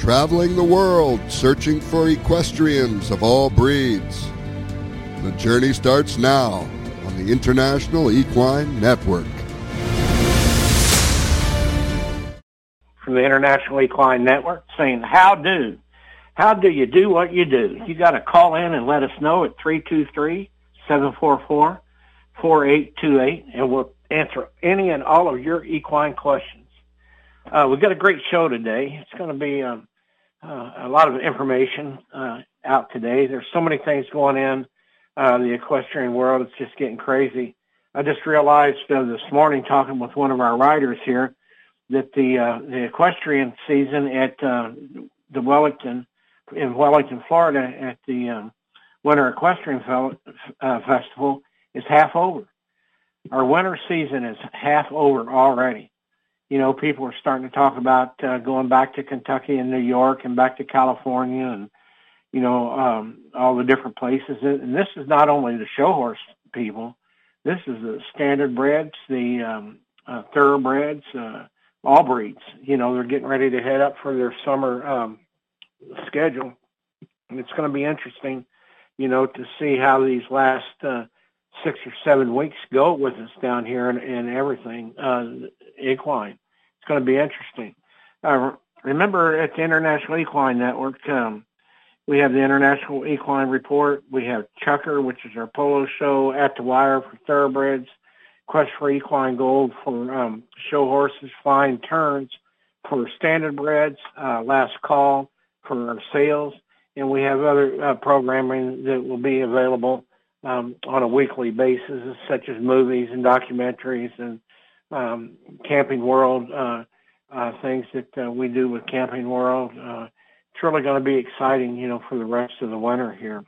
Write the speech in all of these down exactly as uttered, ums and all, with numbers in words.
traveling the world searching for equestrians of all breeds. The journey starts now on the International Equine Network. From the International Equine Network saying, how do? How do you do what you do? You got to call in and let us know at three two three, seven four four, four eight two eight, and we'll answer any and all of your equine questions. Uh, we've got a great show today. It's going to be um, uh, a lot of information uh, out today. There's so many things going in uh, the equestrian world. It's just getting crazy. I just realized uh, this morning, talking with one of our riders here, that the uh, the equestrian season at uh, the Wellington, in Wellington, Florida, at the um, Winter Equestrian Fel- uh, Festival is half over. Our winter season is half over already. You know, people are starting to talk about uh, going back to Kentucky and New York and back to California and, you know, um, all the different places. And this is not only the show horse people. This is the standard breds, the um, uh, thoroughbreds, uh, all breeds. You know, they're getting ready to head up for their summer um, schedule. And it's going to be interesting, you know, to see how these last uh, six or seven weeks go with us down here and, and everything, uh, equine. It's going to be interesting. Uh, remember, at the International Equine Network, um, we have the International Equine Report. We have Chucker, which is our polo show, At the Wire for thoroughbreds, Quest for Equine Gold for um, show horses, Flying Turns for standard breds, uh, Last Call for our sales, and we have other uh, programming that will be available um, on a weekly basis, such as movies and documentaries and um, Camping World, uh, uh, things that uh, we do with Camping World. Uh, it's really going to be exciting, you know, for the rest of the winter here.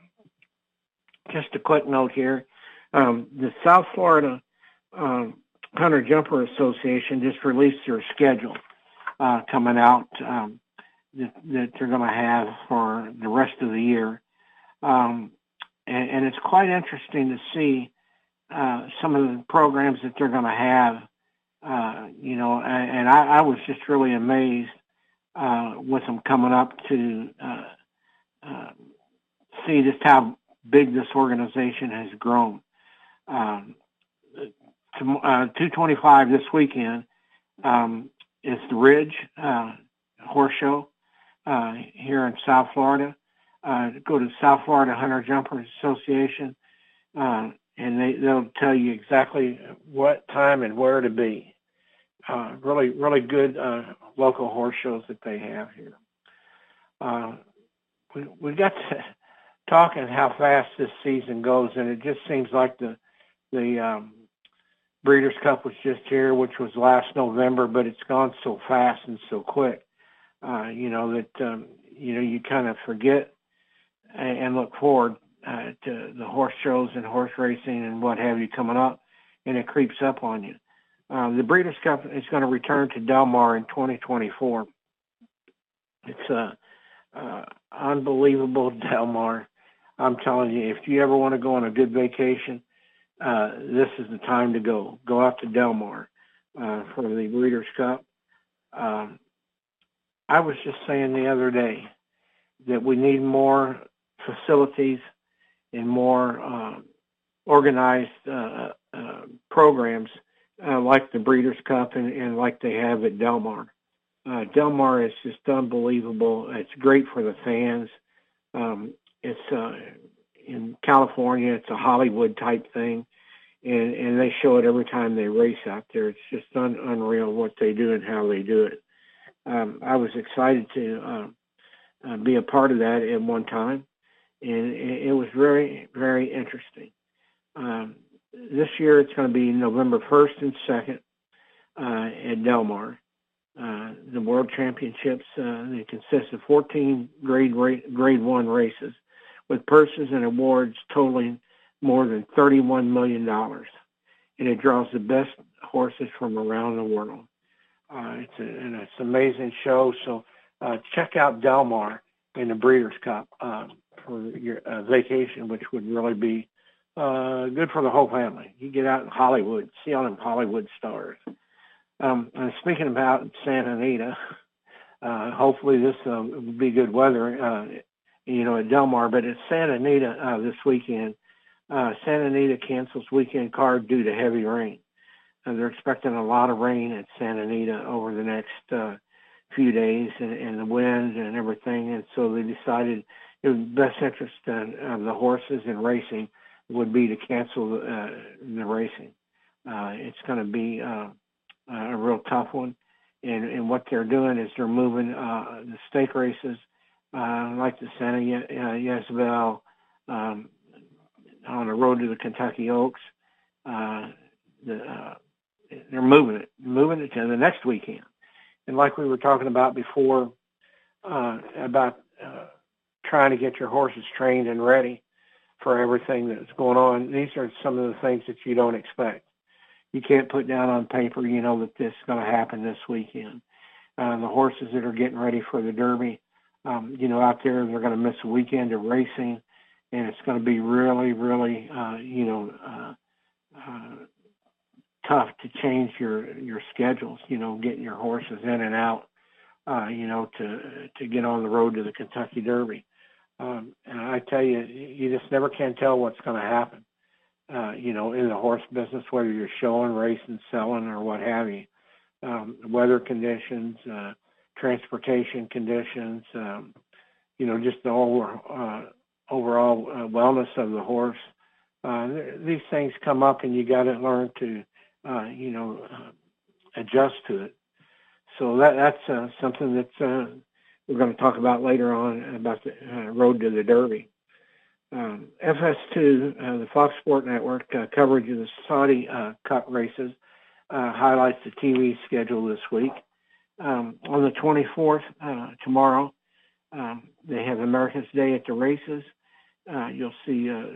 Just a quick note here. Um, the South Florida uh, Hunter Jumper Association just released their schedule uh, coming out um, that, that they're going to have for the rest of the year. Um, and, and it's quite interesting to see uh, some of the programs that they're going to have. Uh, you know, and, and I, I was just really amazed uh, with them coming up to uh, uh, see just how big this organization has grown. Um, to, uh, two twenty-five this weekend um, is the Ridge uh, Horse Show uh, here in South Florida. Uh, go to South Florida Hunter Jumpers Association, uh, and they, they'll tell you exactly what time and where to be. Uh, really, really good uh, local horse shows that they have here. Uh, we we got to talking how fast this season goes, and it just seems like the the um, Breeders' Cup was just here, which was last November, but it's gone so fast and so quick. Uh, you know that um, you know you kind of forget and, and look forward uh, to the horse shows and horse racing and what have you coming up, and it creeps up on you. Uh, the Breeders' Cup is going to return to Del Mar in twenty twenty-four. It's uh, uh, unbelievable, Del Mar. I'm telling you, if you ever want to go on a good vacation, uh, this is the time to go. Go out to Del Mar uh, for the Breeders' Cup. Um, I was just saying the other day that we need more facilities and more uh, organized uh, uh, programs Uh, like the Breeders' Cup and, and like they have at Del Mar. Uh, Del Mar is just unbelievable. It's great for the fans. Um, it's uh, in California. It's a Hollywood type thing, and, and they show it every time they race out there. It's just un- unreal what they do and how they do it. Um, I was excited to uh, uh, be a part of that at one time, and it, it was very, very interesting. Um, This year it's going to be November first and second uh, at Del Mar. Uh, the World Championships, uh, they consist of fourteen grade ra- grade one races with purses and awards totaling more than thirty-one million dollars. And it draws the best horses from around the world. Uh, it's, a, and it's an amazing show. So uh, check out Del Mar in the Breeders' Cup uh, for your uh, vacation, which would really be Uh, good for the whole family. You get out in Hollywood, see all them Hollywood stars. Um, and speaking about Santa Anita, Uh, hopefully this uh, will be good weather, uh, you know, at Del Mar. But at Santa Anita uh, this weekend, uh, Santa Anita cancels weekend card due to heavy rain. Uh, they're expecting a lot of rain at Santa Anita over the next uh, few days, and, and the wind and everything. And so they decided it was best interest of uh, the horses in racing would be to cancel uh, the racing. Uh, it's going to be uh, a real tough one. And, and what they're doing is they're moving uh, the stake races, uh, like the Santa Ye- uh, Ysabel, um, on the road to the Kentucky Oaks. Uh, the, uh, they're moving it, moving it to the next weekend. And like we were talking about before, uh, about uh, trying to get your horses trained and ready for everything that's going on, these are some of the things that you don't expect. You can't put down on paper, you know, that this is going to happen this weekend. Uh, the horses that are getting ready for the Derby, um, you know, out there, they're going to miss a weekend of racing, and it's going to be really, really, uh, you know, uh, uh, tough to change your, your schedules, you know, getting your horses in and out, uh, you know, to to get on the road to the Kentucky Derby. Um, and I tell you, you just never can tell what's going to happen. Uh, you know, in the horse business, whether you're showing, racing, selling, or what have you. Um, weather conditions, uh, transportation conditions, um, you know, just the over, uh, overall uh, wellness of the horse. Uh, th- these things come up, and you got to learn to, uh, you know, uh, adjust to it. So that that's uh, something that uh, we're going to talk about later on about the uh, road to the Derby. Um, F S two, uh, the Fox Sport Network, uh, coverage of the Saudi uh, Cup races uh, highlights the T V schedule this week. Um, on the twenty-fourth, uh, tomorrow, um, they have America's Day at the races. Uh, you'll see uh,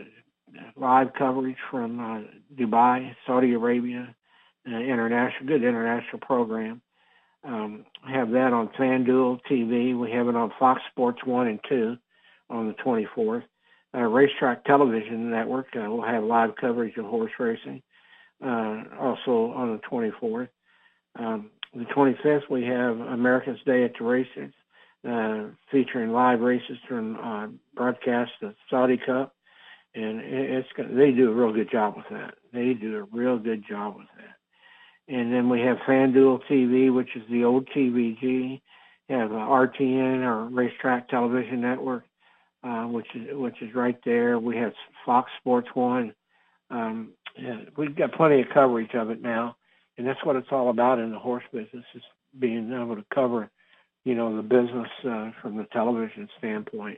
live coverage from uh, Dubai, Saudi Arabia, uh, international, good international program. Um, have that on FanDuel T V. We have it on Fox Sports one and two on the twenty-fourth. Uh, Racetrack Television Network uh, will have live coverage of horse racing, uh, also on the twenty-fourth. Um, the twenty-fifth, we have America's Day at the Races, uh, featuring live races from uh, broadcast the Saudi Cup, and it's they do a real good job with that. They do a real good job with that. And then we have FanDuel T V, which is the old T V G. You have uh, R T N, or Racetrack Television Network. Uh, which is which is right there. We have Fox Sports One. Um, yeah, we've got plenty of coverage of it now, and that's what it's all about in the horse business, is being able to cover, you know, the business uh, from the television standpoint.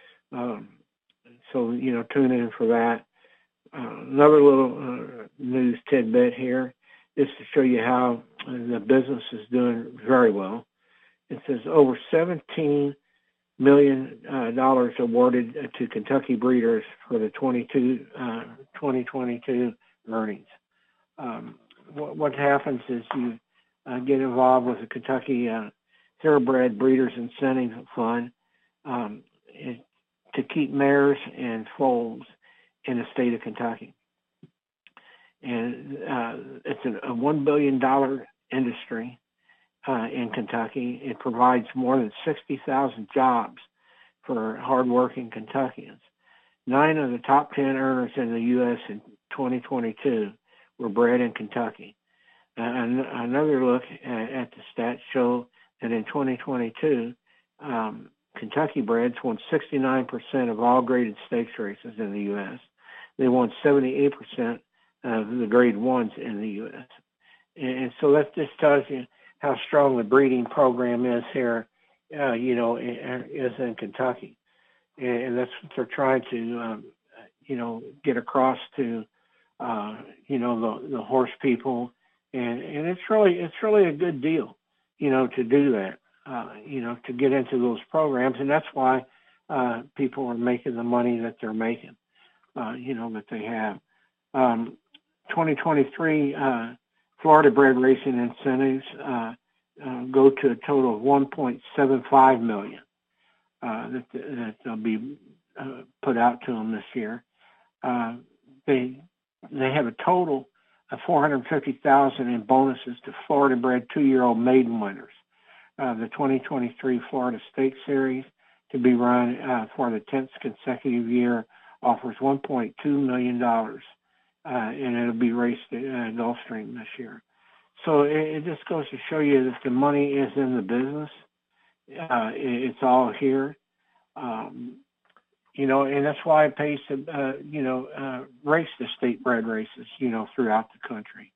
Um, so you know, tune in for that. Uh, another little uh, news tidbit here is to show you how the business is doing very well. It says over seventeen million uh, dollars awarded to Kentucky breeders for the twenty-two, uh, twenty twenty-two earnings. Um, what, what happens is you uh, get involved with the Kentucky uh, Thoroughbred Breeders Incentive Fund um, it, to keep mares and foals in the state of Kentucky. And uh, it's a, a one billion dollars industry. Uh, in Kentucky. It provides more than sixty thousand jobs for hardworking Kentuckians. Nine of the top ten earners in the U S in twenty twenty-two were bred in Kentucky. Uh, an- another look at, at the stats show that in twenty twenty-two, um, Kentucky breds won sixty-nine percent of all graded stakes races in the U S. They won seventy-eight percent of the grade ones in the U S. And, and so that just tells you how strong the breeding program is here, uh, you know, is in Kentucky. And that's what they're trying to, um, you know, get across to, uh, you know, the, the horse people. And, and it's really, it's really a good deal, you know, to do that, uh, you know, to get into those programs. And that's why uh, people are making the money that they're making, uh, you know, that they have. Um, twenty twenty-three, uh, Florida bred racing incentives uh, uh, go to a total of one point seven five million dollars uh, that, that they'll be uh, put out to them this year. Uh, they they have a total of four hundred fifty thousand dollars in bonuses to Florida bred two-year-old maiden winners. uh, the twenty twenty-three Florida Stakes Series, to be run uh, for the tenth consecutive year, offers one point two million dollars, uh, and it'll be raced at uh, Gulfstream this year. So it, it just goes to show you that the money is in the business. Uh, it, it's all here. Um, You know, and that's why it pays to, uh, you know, uh, race the state bred races, you know, throughout the country.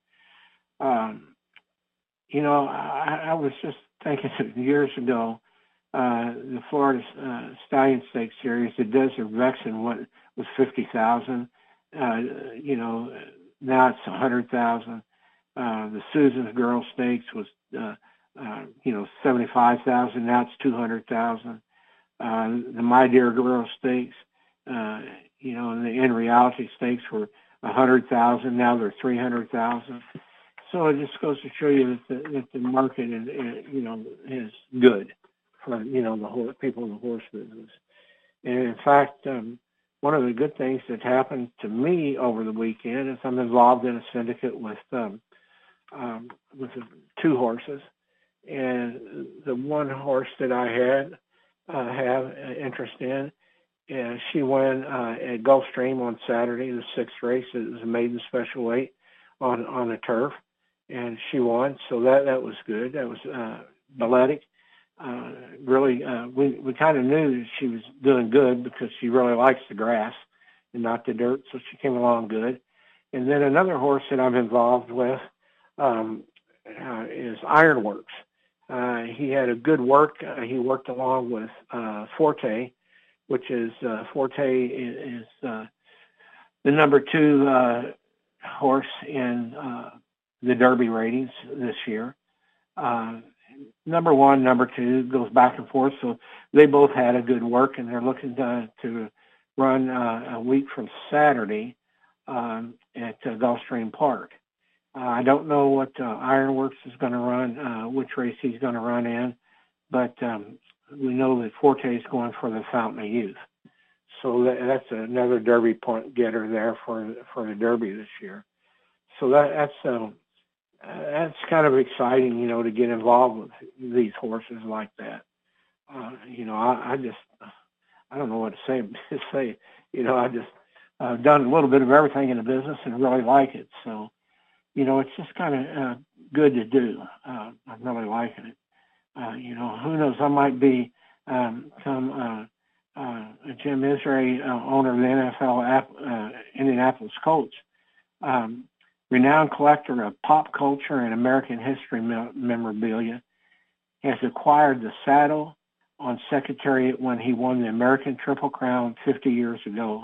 Um, you know, I, I was just thinking years ago, uh, the Florida uh, Stallion Stakes Series, the Desert Vexen what, was fifty thousand dollars. Uh, you know, now it's one hundred thousand dollars. Uh, the Susan's Girl Stakes was, uh, uh, you know, seventy-five thousand dollars. Now it's two hundred thousand dollars. Uh, the My Dear Girl Stakes, uh, you know, and the In Reality Stakes were a hundred thousand. Now they're three hundred thousand. So it just goes to show you that the, that the market is, you know, is good for, you know, the whole, people in the horse business. And in fact, um, one of the good things that happened to me over the weekend is I'm involved in a syndicate with um, um, with two horses, and the one horse that I had. Uh, have interest in. And she won uh, at Gulfstream on Saturday, the sixth race. It was a maiden special weight on on the turf, and she won. So that that was good. That was uh, balletic. Uh, really, uh, we we kind of knew that she was doing good because she really likes the grass and not the dirt. So she came along good. And then another horse that I'm involved with um, uh, is Ironworks. Uh, he had a good work. Uh, he worked along with uh, Forte, which is uh, Forte is, is uh, the number two uh, horse in uh, the Derby ratings this year. Uh, number one, number two goes back and forth. So they both had a good work, and they're looking to, to run uh, a week from Saturday um, at uh, Gulfstream Park. Uh, I don't know what uh, Ironworks is going to run, uh, which race he's going to run in, but um, we know that Forte is going for the Fountain of Youth. So that, that's another Derby point getter there for for the Derby this year. So that, that's uh, that's kind of exciting, you know, to get involved with these horses like that. Uh, you know, I, I just I don't know what to say. To say, you know, I just I've uh, done a little bit of everything in the business and really like it. So. You know, it's just kind of uh, good to do. Uh, I'm really liking it. Uh, you know, who knows? I might be um, some uh, uh, Jim Israel, uh, owner of the N F L uh, Indianapolis Colts, um, renowned collector of pop culture and American history me- memorabilia, has acquired the saddle on Secretariat when he won the American Triple Crown fifty years ago.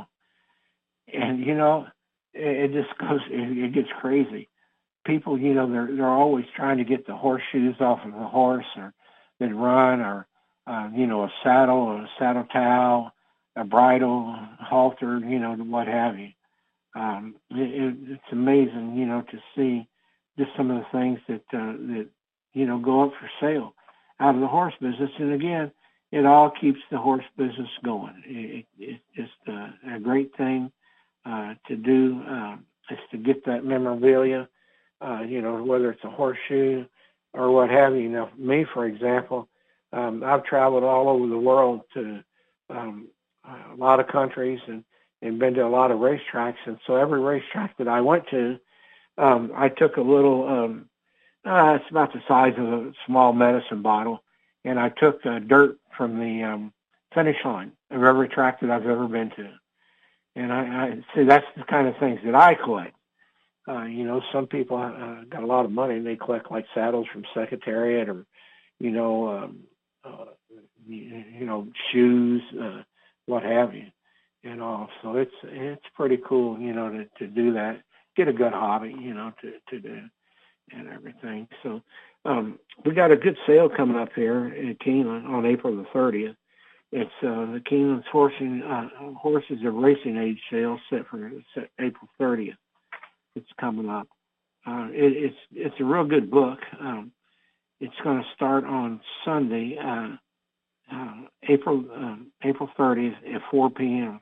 And you know, it, it just goes. It, it gets crazy. People, you know, they're they're always trying to get the horseshoes off of the horse, or that run, or uh, you know, a saddle, a saddle towel, a bridle, halter, you know, what have you. Um, it, it, it's amazing, you know, to see just some of the things that uh, that you know go up for sale out of the horse business. And again, it all keeps the horse business going. It, it, it's just uh, a great thing uh, to do. Uh, is to get that memorabilia. Uh, you know, whether it's a horseshoe or what have you. Now, me, for example, um, I've traveled all over the world to um, a lot of countries and, and been to a lot of racetracks. And so every racetrack that I went to, um, I took a little, um, uh, it's about the size of a small medicine bottle, and I took uh, dirt from the um, finish line of every track that I've ever been to. And I, I see that's the kind of things that I collect. Uh, you know, some people uh, got a lot of money and they collect like saddles from Secretariat, or, you know, um, uh, you, you know, shoes, uh, what have you, and all. So it's it's pretty cool, you know, to, to do that. Get a good hobby, you know, to, to do and everything. So um, we got a good sale coming up here in Keeneland on April the thirtieth. It's uh, the Keeneland's Horsing, uh, Horses of Racing Age sale set for set April thirtieth. It's coming up. Uh, it, it's it's a real good book. Um, it's going to start on Sunday, uh, uh, April um, April thirtieth at four p.m.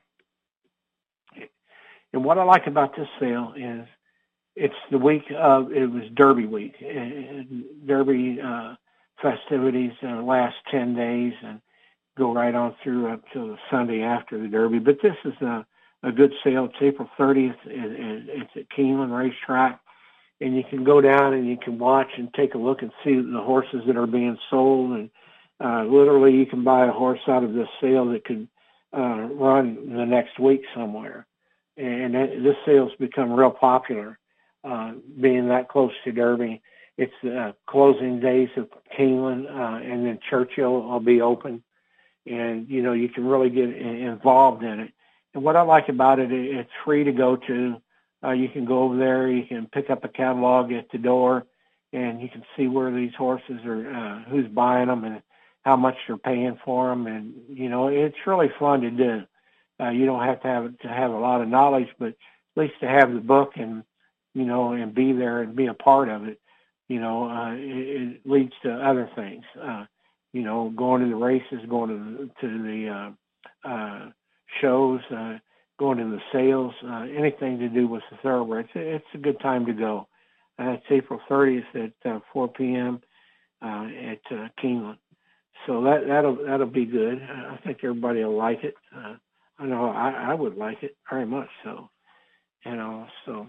And what I like about this sale is it's the week of it was Derby week. And Derby uh, festivities uh, last ten days and go right on through up to the Sunday after the Derby. But this is a, a good sale. It's April thirtieth. It, it's at Keeneland Racetrack. And you can go down and you can watch and take a look and see the horses that are being sold. And uh, literally you can buy a horse out of this sale that could uh, run the next week somewhere. And that, this sale's become real popular, uh, being that close to Derby. It's uh, closing days of Keeneland, uh, and then Churchill will be open. And, you know, you can really get involved in it. And what I like about it, it's free to go to. Uh, you can go over there, you can pick up a catalog at the door, and you can see where these horses are, uh, who's buying them and how much they're paying for them. And, you know, it's really fun to do. Uh, you don't have to have to have a lot of knowledge, but at least to have the book and, you know, and be there and be a part of it, you know, uh, it, it leads to other things. Uh, you know, going to the races, going to the, to the uh, uh, shows, uh, going to the sales, uh, anything to do with the thoroughbreds. It's a good time to go. Uh, it's April thirtieth at uh, four p.m. Uh, at uh, Keeneland. So that, that'll that'll be good. I think everybody will like it. Uh, I know I, I would like it very much so. You know, so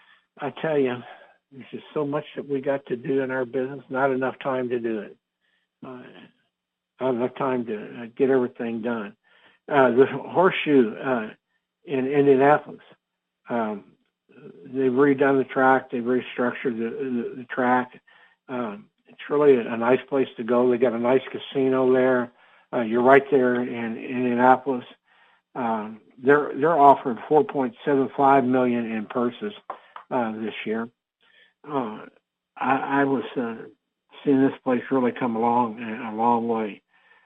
I tell you, there's just so much that we got to do in our business, not enough time to do it. Uh, not enough time to uh, get everything done. Uh, the horseshoe, uh, in Indianapolis. Um, they've redone the track. They've restructured the, the, the track. Um, it's really a, a nice place to go. They got a nice casino there. Uh, you're right there in, in Indianapolis. Um, they're they're offering four point seven five million dollars in purses uh, this year. Uh, I, I was uh, seeing this place really come along a long way.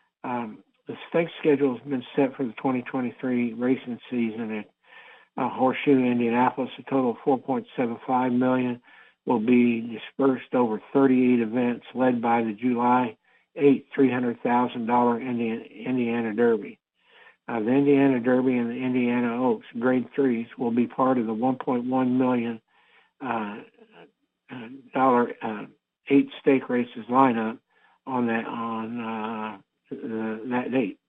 Um, The stake schedule has been set for the twenty twenty-three racing season at uh, Horseshoe, Indianapolis. A total of four point seven five million dollars will be dispersed over thirty-eight events, led by the July eighth three hundred thousand dollars Indiana, Indiana Derby. Uh, the Indiana Derby and the Indiana Oaks Grade Threes will be part of the one point one million dollars uh, dollar uh, eight stake races lineup on that on. Uh, Uh, that date.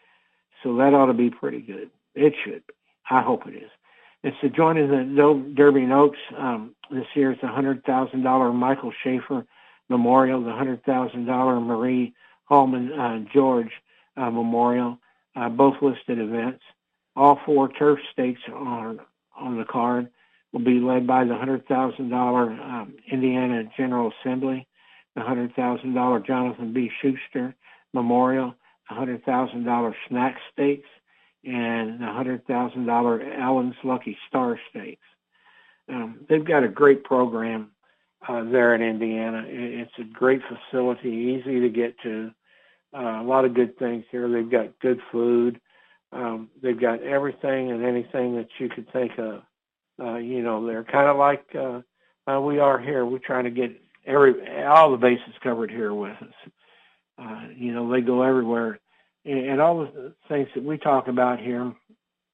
So that ought to be pretty good. It should be. I hope it is. It's to join in the Derby and Oaks. Um, this year it's the one hundred thousand dollars Michael Schaefer Memorial, the one hundred thousand dollars Marie Hallman uh, George uh, Memorial, uh, both listed events. All four turf stakes are on the card will be led by the one hundred thousand dollars um, Indiana General Assembly, the one hundred thousand dollars Jonathan B. Schuster Memorial, one hundred thousand dollars Snack Stakes, and the one hundred thousand dollars Allen's Lucky Star Stakes. Um, they've got a great program uh, there in Indiana. It's a great facility, easy to get to, uh, a lot of good things here. They've got good food. Um, they've got everything and anything that you could think of. Uh, you know, they're kind of like uh, uh, we are here. We're trying to get every all the bases covered here with us. Uh, you know, they go everywhere. And, and all the things that we talk about here in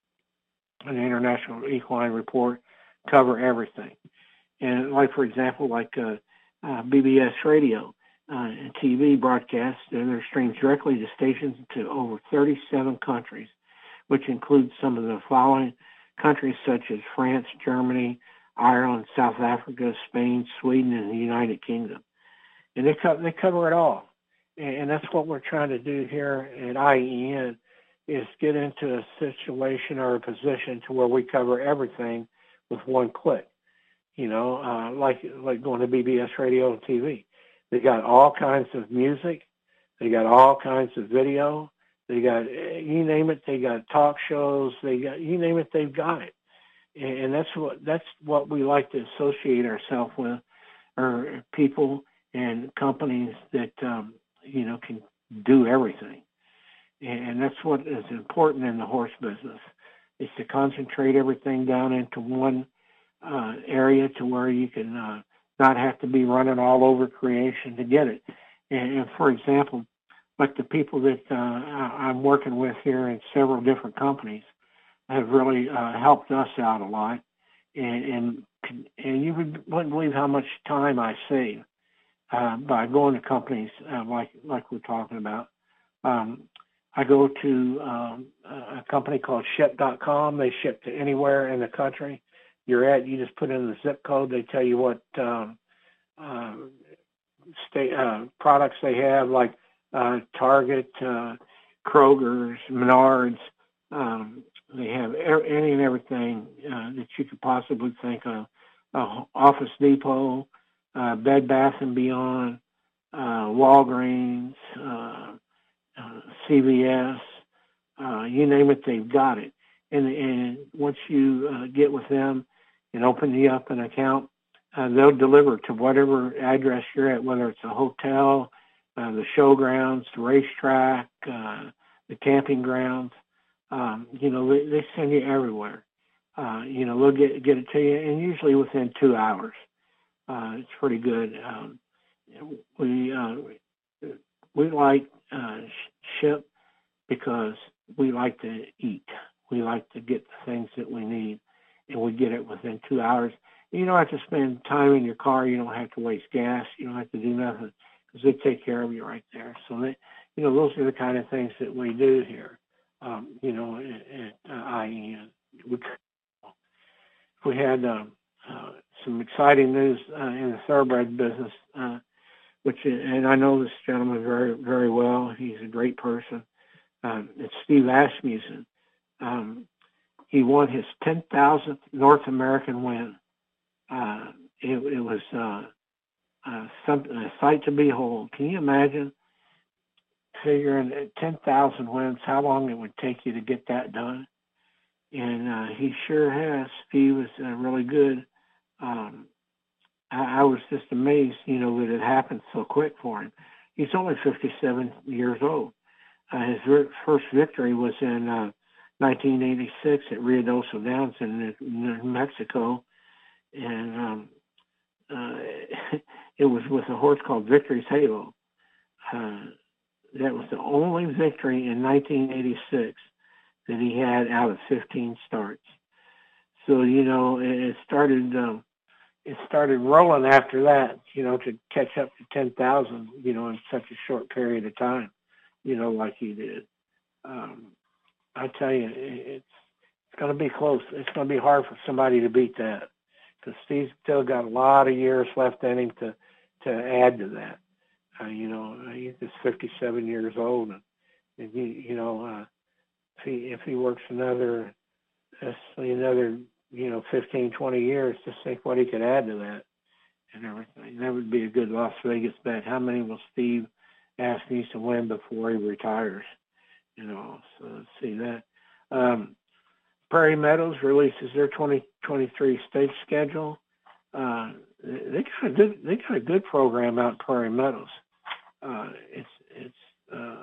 the International Equine Report cover everything. And like, for example, like uh, uh, B B S Radio uh, and T V broadcasts, they're streamed directly to stations to over thirty-seven countries, which includes some of the following countries such as France, Germany, Ireland, South Africa, Spain, Sweden, and the United Kingdom. And they, co- they cover it all. And that's what we're trying to do here at I E N, is get into a situation or a position to where we cover everything with one click. You know, uh, like like going to B B S Radio and T V. They got all kinds of music. They got all kinds of video. They got, you name it, they got talk shows. They got, you name it, they've got it. And that's what that's what we like to associate ourselves with, are people and companies that, um, you know, can do everything. And that's what is important in the horse business, is to concentrate everything down into one uh, area to where you can uh, not have to be running all over creation to get it. And, and for example, like the people that uh, I'm working with here in several different companies have really uh, helped us out a lot. And, and and you wouldn't believe how much time I save uh, by going to companies uh, like like we're talking about. Um, I go to um, a company called ship dot com. They ship to anywhere in the country you're at. You just put in the zip code. They tell you what um, uh, state, uh, products they have, like uh, Target, uh, Kroger's, Menards. Um, they have er- any and everything uh, that you could possibly think of. Uh, Office Depot, uh, Bed Bath and Beyond, uh, Walgreens, uh, uh, C V S, uh, you name it, they've got it. And, and once you uh, get with them and open you up an account, uh, they'll deliver to whatever address you're at, whether it's a hotel, uh, the showgrounds, the racetrack, uh, the camping grounds. Um, you know, they, they send you everywhere. Uh, you know, they'll get get it to you, and usually within two hours. Uh, it's pretty good. Um, we uh, we like uh, Ship because we like to eat. We like to get the things that we need, and we get it within two hours. You don't have to spend time in your car. You don't have to waste gas. You don't have to do nothing because they take care of you right there. So, they, you know, those are the kind of things that we do here. Um, you know, at, at uh, I E N. We, we had um, uh, some exciting news uh, in the thoroughbred business, uh, which, and I know this gentleman very, very well. He's a great person. Um, it's Steve Asmussen. Um, he won his ten thousandth North American win. Uh, it, it was uh, uh, something, a sight to behold. Can you imagine figuring at ten thousand wins, how long it would take you to get that done? And uh, he sure has. Steve was uh, really good. Um, I, I was just amazed, you know, that it happened so quick for him. He's only fifty-seven years old. Uh, his ver- first victory was in uh, nineteen eighty-six at Ruidoso Downs in New Mexico. And um, uh, it was with a horse called Victory's Halo. Uh, that was the only victory in nineteen eighty-six that he had out of fifteen starts. So, you know, it started um, it started rolling after that, you know, to catch up to ten thousand, you know, in such a short period of time, you know, like he did. Um, I tell you, it's it's going to be close. It's going to be hard for somebody to beat that because Steve's still got a lot of years left in him to, to add to that. Uh, you know, he's just fifty-seven years old, and, and he, you know, uh, if he if he works another uh, another you know fifteen, twenty years, just think what he could add to that and everything. That would be a good Las Vegas bet. How many will Steve Asmussen win before he retires? You know, so let's see that. Um, Prairie Meadows releases their twenty twenty-three state schedule. Uh, they got a good they got a good program out in Prairie Meadows. Uh, it's it's uh,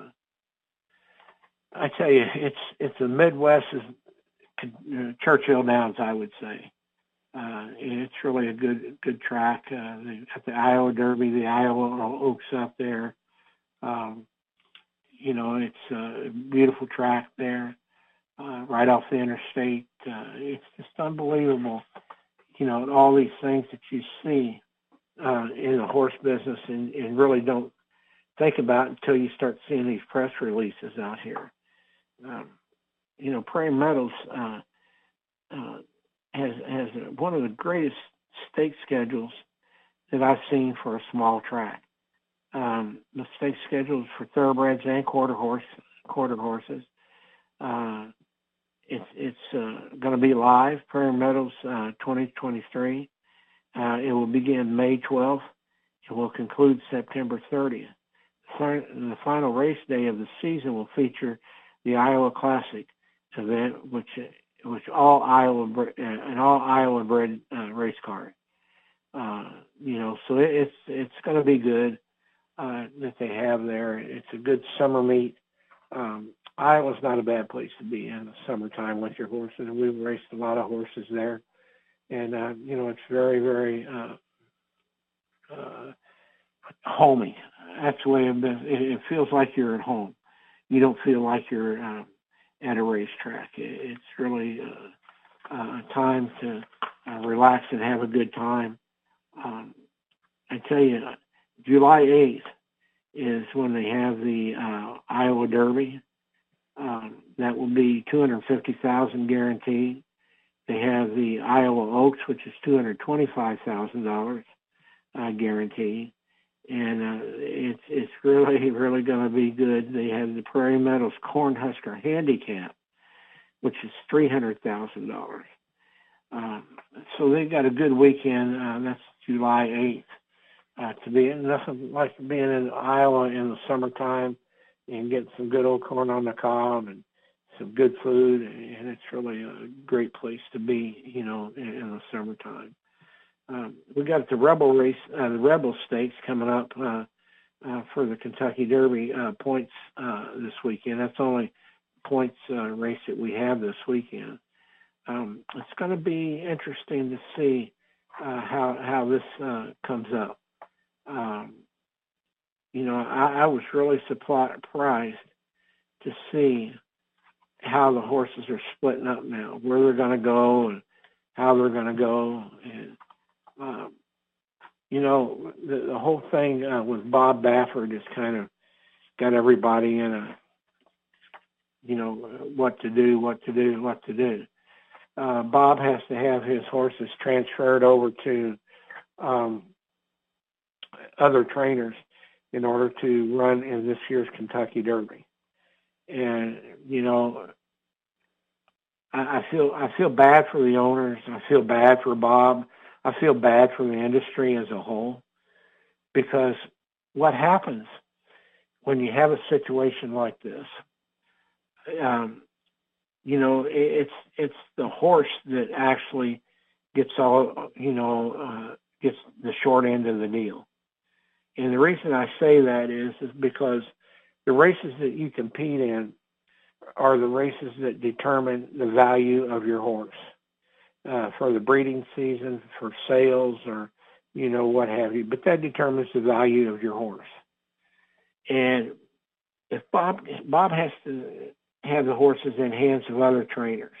I tell you, it's it's the Midwest is uh, Churchill Downs, I would say. Uh, it's really a good good track. Uh, they got the Iowa Derby, the Iowa Oaks up there. Um, you know, it's a beautiful track there, uh, right off the interstate. Uh, it's just unbelievable, you know, all these things that you see uh, in the horse business and, and really don't think about until you start seeing these press releases out here. Um, you know, Prairie Meadows uh, uh, has has one of the greatest stake schedules that I've seen for a small track. Um, the stake schedules for thoroughbreds and quarter horse quarter horses. Uh, it's it's uh, going to be live. Prairie Meadows uh, twenty twenty-three. Uh, it will begin May twelfth. It will conclude September thirtieth. The final race day of the season will feature the Iowa Classic event, which which all Iowa an all Iowa bred uh, race car. Uh, you know, so it, it's it's going to be good uh, that they have there. It's a good summer meet. Um, Iowa's not a bad place to be in the summertime with your horses. We've raced a lot of horses there, and uh, you know, it's very very uh, uh, homey. That's the way it, it feels like you're at home. You don't feel like you're uh, at a racetrack. It's really uh, a time to uh, relax and have a good time. Um, I tell you, July eighth is when they have the uh, Iowa Derby. Um, that will be two hundred fifty thousand dollars guaranteed. They have the Iowa Oaks, which is two hundred twenty-five thousand dollars uh, guaranteed. And uh, it's it's really, really going to be good. They have the Prairie Meadows Cornhusker Handicap, which is three hundred thousand dollars. Uh, so they got a good weekend. Uh, that's July eighth. Uh, to be nothing like being in Iowa in the summertime and getting some good old corn on the cob and some good food, and it's really a great place to be, you know, in, in the summertime. Um, we got the Rebel race, uh, the Rebel Stakes coming up uh, uh, for the Kentucky Derby uh, points uh, this weekend. That's the only points uh, race that we have this weekend. Um, it's going to be interesting to see uh, how how this uh, comes up. Um, you know, I, I was really surprised to see how the horses are splitting up now, where they're going to go and how they're going to go. And, um, you know, the, the whole thing uh, with Bob Baffert has kind of got everybody in a, you know, what to do, what to do, what to do. Uh, Bob has to have his horses transferred over to um, other trainers in order to run in this year's Kentucky Derby. And, you know, I, I feel I feel bad for the owners. I feel bad for Bob. I feel bad for the industry as a whole, because what happens when you have a situation like this, um, you know, it, it's it's the horse that actually gets all, you know, uh, gets the short end of the deal. And the reason I say that is, is because the races that you compete in are the races that determine the value of your horse uh, for the breeding season, for sales, or, you know, what have you. But that determines the value of your horse. And if Bob, Bob has to have the horses in hands of other trainers.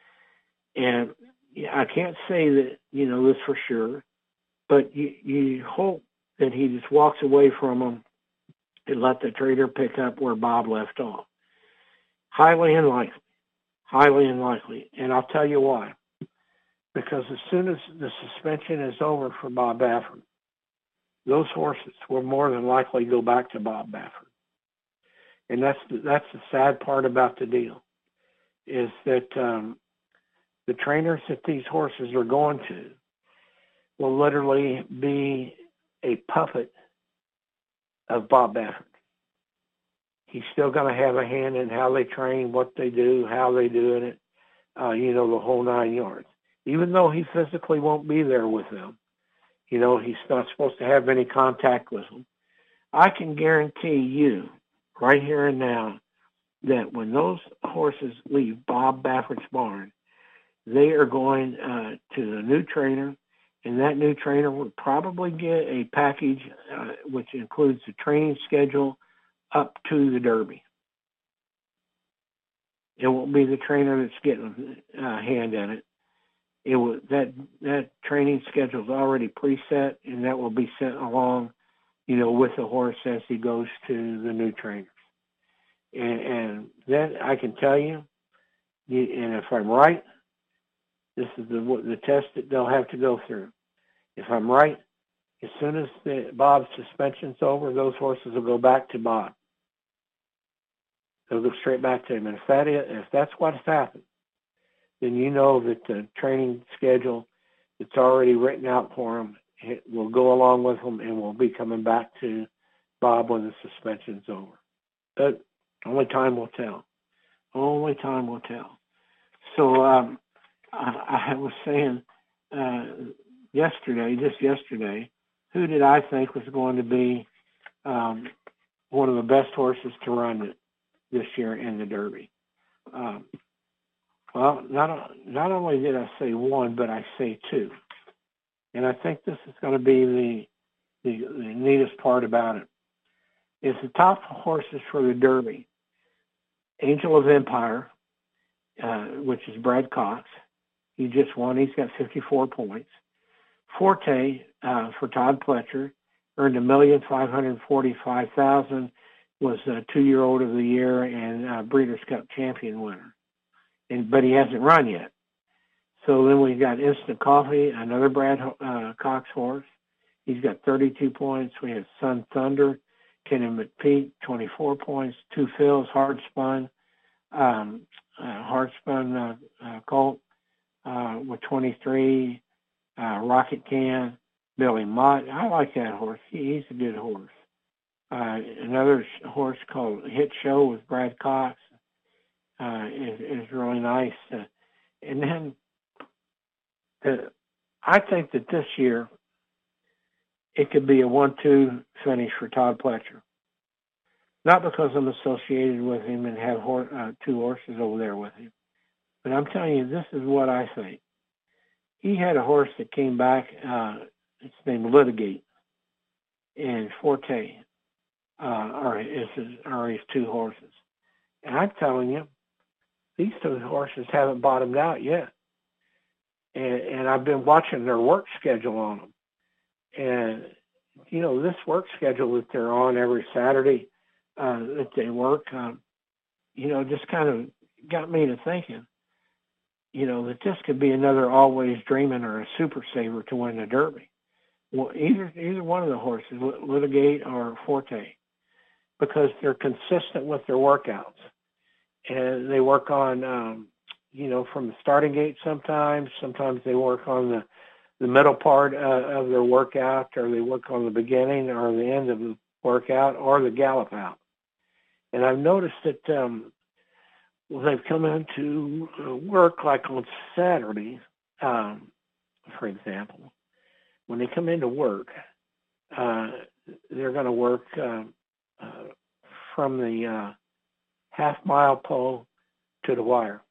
And I can't say that, you know, this for sure, but you, you hope that he just walks away from them and let the trainer pick up where Bob left off. Highly unlikely. Highly unlikely. And I'll tell you why. Because as soon as the suspension is over for Bob Baffert, those horses will more than likely go back to Bob Baffert. And that's the, that's the sad part about the deal, is that um, the trainers that these horses are going to will literally be a puppet of Bob Baffert. He's still going to have a hand in how they train, what they do, how they do it, uh, you know, the whole nine yards. Even though he physically won't be there with them, you know, he's not supposed to have any contact with them. I can guarantee you, right here and now, that when those horses leave Bob Baffert's barn, they are going uh, to the new trainer, and that new trainer will probably get a package uh, which includes the training schedule up to the Derby. It won't be the trainer that's getting a uh, hand in it. It will, that that training schedule is already preset, and that will be sent along, you know, with the horse as he goes to the new trainers. And, and that I can tell you, and if I'm right, this is the the test that they'll have to go through. If I'm right, as soon as the, Bob's suspension's over, those horses will go back to Bob. They'll go straight back to him. And if that is, if that's what's happened, then you know that the training schedule that's already written out for him, it will go along with him and will be coming back to Bob when the suspension's over. But only time will tell. Only time will tell. So um, I, I was saying uh, yesterday, just yesterday, who did I think was going to be um, one of the best horses to run it this year in the Derby? Um, well, not not only did I say one, but I say two. And I think this is going to be the, the, the neatest part about it. Is the top horses for the Derby: Angel of Empire, uh, which is Brad Cox. He just won. He's got fifty-four points. Forte uh, for Todd Pletcher earned a million five hundred forty-five thousand. Was a two-year-old of the year and uh, Breeders' Cup champion winner, and but he hasn't run yet. So then we've got Instant Coffee, another Brad uh, Cox horse. He's got thirty-two points. We have Sun Thunder, Kenny McPeak, twenty-four points. Two Phils, Hard Spun, um, uh, Hard Spun uh, uh, Colt uh, with twenty-three. Uh, Rocket Can, Billy Mott. I like that horse. He, he's a good horse. Uh, another horse called Hit Show with Brad Cox uh, is, is really nice. Uh, and then the, I think that this year it could be a one two finish for Todd Pletcher. Not because I'm associated with him and have hor- uh, two horses over there with him, but I'm telling you, this is what I think. He had a horse that came back, uh, it's named Litigate, and Forte. Uh, are his, are his two horses. And I'm telling you, these two horses haven't bottomed out yet. And, and I've been watching their work schedule on them. And, you know, this work schedule that they're on every Saturday uh, that they work, um, you know, just kind of got me to thinking, you know, that this could be another Always Dreaming or a Super Saver to win the Derby. Well, either, either one of the horses, Litigate or Forte, because they're consistent with their workouts. And they work on, um, you know, from the starting gate sometimes. Sometimes they work on the, the middle part uh, of their workout, or they work on the beginning or the end of the workout, or the gallop out. And I've noticed that um, well, they've come into uh, work like on Saturday, um, for example. When they come into work, uh, they're going to work uh, uh, from the uh, half-mile pole to the wire.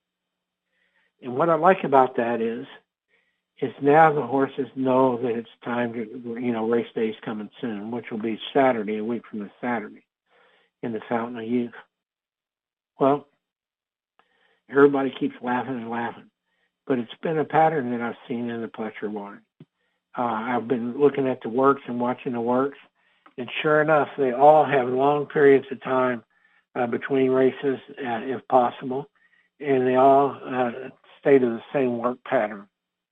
And what I like about that is, is now the horses know that it's time to, you know, race day's coming soon, which will be Saturday, a week from this Saturday, in the Fountain of Youth. Well, everybody keeps laughing and laughing, but it's been a pattern that I've seen in the Pletcher barn. Uh, I've been looking at the works and watching the works, and sure enough, they all have long periods of time uh, between races, uh, if possible, and they all uh, stay to the same work pattern.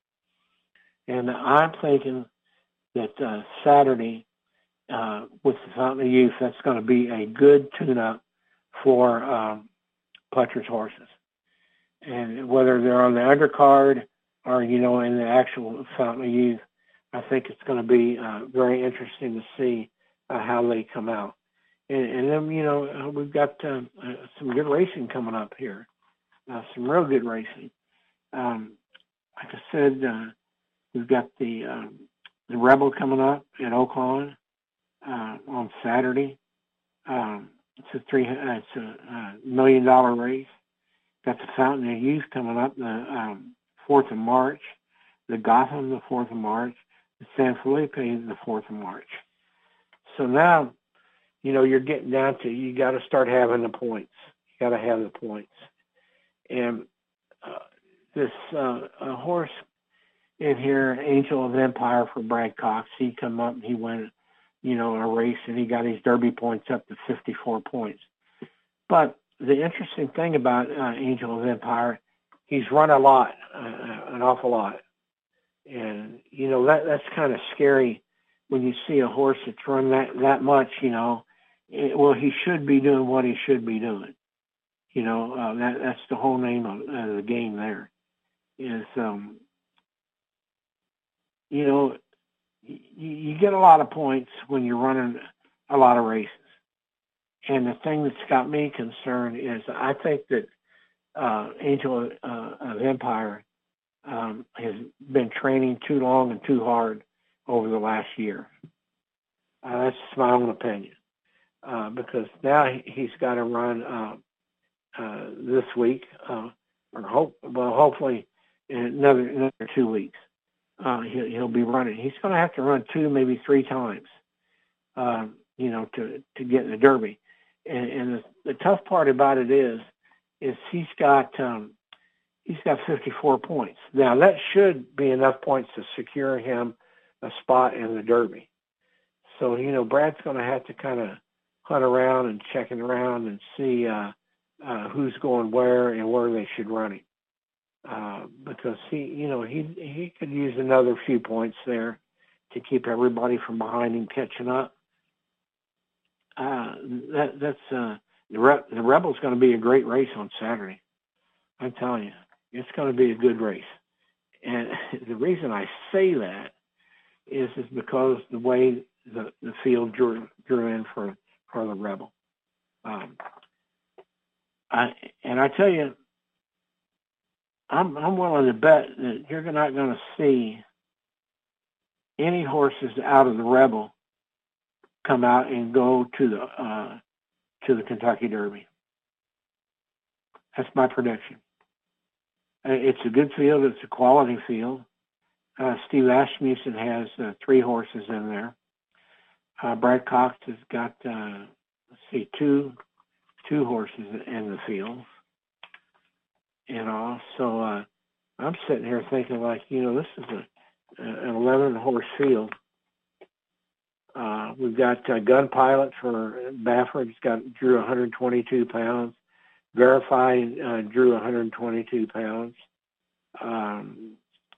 And I'm thinking that uh, Saturday, uh, with the Fountain of Youth, that's going to be a good tune-up for um, Pletcher's horses. And whether they're on the undercard or, you know, in the actual Fountain of Youth, I think it's going to be uh, very interesting to see uh, how they come out. And, and then, you know, uh, we've got uh, uh, some good racing coming up here, uh, some real good racing. Um, like I said, uh, we've got the um, the Rebel coming up at Oaklawn uh, on Saturday. Um, it's a three, uh, it's a uh, million dollar race. Got the Fountain of Youth coming up the um, fourth of March, the Gotham the fourth of March, the San Felipe the fourth of March. So now, you know, you're getting down to, you got to start having the points. You got to have the points. And uh, this uh, a horse in here, Angel of Empire for Brad Cox, he come up and he went, you know, a race, and he got his Derby points up to fifty-four points. But the interesting thing about uh, Angel of Empire, he's run a lot, uh, an awful lot. And, you know, that that's kind of scary when you see a horse that's run that, that much, you know. It, well, he should be doing what he should be doing. You know, uh, that that's the whole name of uh, the game there. Is, um, you know, you, you get a lot of points when you're running a lot of races. And the thing that's got me concerned is I think that uh, Angel uh, of Empire um, has been training too long and too hard over the last year. Uh, that's my own opinion. Uh, because now he, he's got to run uh, uh, this week, uh, or hope, well, hopefully in another, another two weeks. Uh, he'll, he'll be running. He's going to have to run two, maybe three times, uh, you know, to, to get in the Derby. And, and the, the tough part about it is, is he's got um, he's got fifty-four points. Now that should be enough points to secure him a spot in the Derby. So, you know, Brad's going to have to kind of hunt around and checking around and see uh, uh, who's going where and where they should run him. Uh, because he, you know, he he could use another few points there to keep everybody from behind him catching up. Uh, that that's uh, the Re- the Rebel's going to be a great race on Saturday. I'm telling you, it's going to be a good race. And the reason I say that is is because the way the, the field drew drew in for for the Rebel. Um, I and I tell you, I'm I'm willing to bet that you're not going to see any horses out of the Rebel come out and go to the uh, to the Kentucky Derby. That's my prediction. It's a good field. It's a quality field. Uh, Steve Asmussen has uh, three horses in there. Uh, Brad Cox has got uh, let's see two two horses in the field. You know, so uh, I'm sitting here thinking like, you know, this is a, an eleven horse field. Uh, we've got uh, Gun Pilot for Baffert. He's got drew one hundred twenty-two pounds. Verify uh, drew one hundred twenty-two pounds. Um,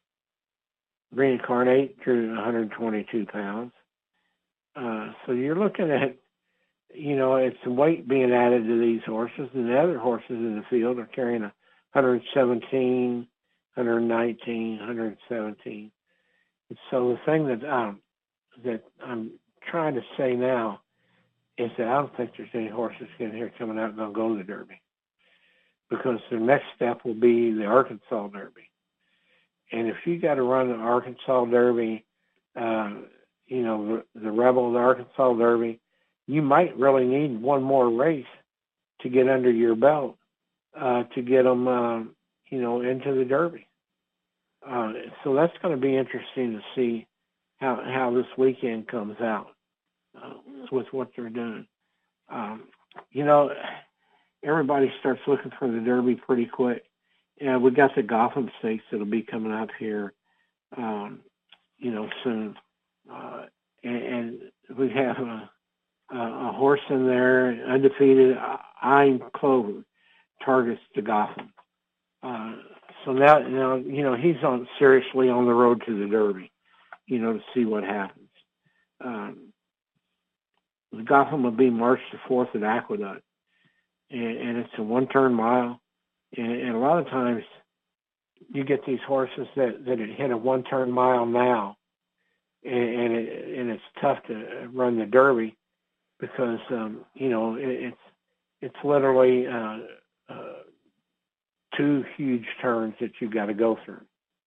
Reincarnate drew one hundred twenty-two pounds. Uh, so you're looking at, you know, it's some weight being added to these horses, and the other horses in the field are carrying a one hundred seventeen, one hundred nineteen, one hundred seventeen. And so the thing that um, that I'm trying to say now is that I don't think there's any horses in here coming out and going to go to the Derby, because the next step will be the Arkansas Derby. And if you got to run the Arkansas Derby, uh, you know, the, the Rebel, the Arkansas Derby, you might really need one more race to get under your belt uh, to get them, uh, you know, into the Derby. Uh, so that's going to be interesting to see how how this weekend comes out uh, with what they're doing. Um, you know, everybody starts looking for the Derby pretty quick. Yeah, we got the Gotham Stakes that'll be coming up here, um, you know, soon, uh, and, and we have a, a, a horse in there, undefeated, Iron Clover, targets to Gotham. Uh, so now, now, you know, he's on seriously on the road to the Derby, you know, to see what happens. Um, the Gotham will be March the fourth at Aqueduct, and, and it's a one-turn mile. And, and a lot of times you get these horses that, that hit a one-turn mile now, and, and, it, and it's tough to run the Derby because, um, you know, it, it's it's literally uh, uh, two huge turns that you've got to go through.